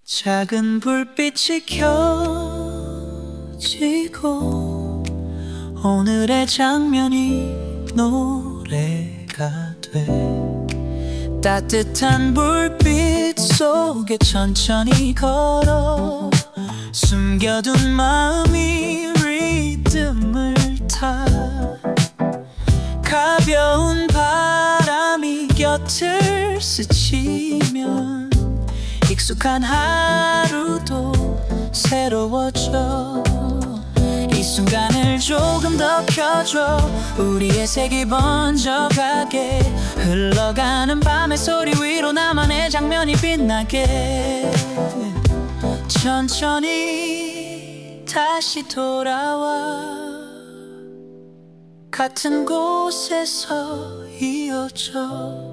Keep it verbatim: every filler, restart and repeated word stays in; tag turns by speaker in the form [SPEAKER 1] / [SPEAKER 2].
[SPEAKER 1] 작은 불빛이 켜지고 오늘의 장면이 노래가 돼. 따뜻한 불빛 속에 천천히 걸어 숨겨둔 마음이 리듬을 타. 가벼운 바람이 곁을 스치면 익숙한 하루도 새로워져. 이 순간을 조금 더 켜줘. 우리의 색이 번져가게. 흘러가는 밤의 소리 위로 나만의 장면이 빛나게. 천천히 다시 돌아와. 같은 곳에서 이어져.